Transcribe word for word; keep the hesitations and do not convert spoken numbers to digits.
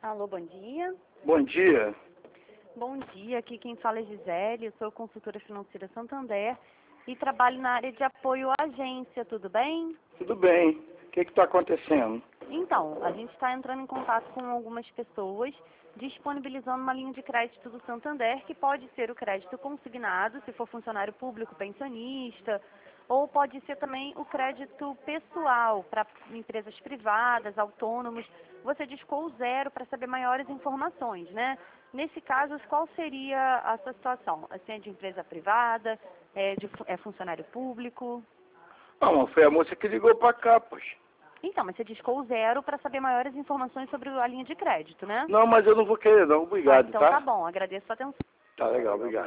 Alô, bom dia. Bom dia. Bom dia, aqui quem fala é Gisele, eu sou consultora financeira Santander e trabalho na área de apoio à agência, tudo bem? Tudo bem. O que está acontecendo? Então, a gente está entrando em contato com algumas pessoas, disponibilizando uma linha de crédito do Santander, que pode ser o crédito consignado, se for funcionário público, pensionista, ou pode ser também o crédito pessoal, para empresas privadas, autônomos. Você discou o zero para saber maiores informações, né? Nesse caso, qual seria a sua situação? Assim, é de empresa privada, é, de, fu- é funcionário público? Não, foi a moça que ligou para cá, poxa. Então, mas você discou o zero para saber maiores informações sobre a linha de crédito, né? Não, mas eu não vou querer não, Ah, obrigado, então tá tá? bom, agradeço a atenção. Tá legal, obrigado.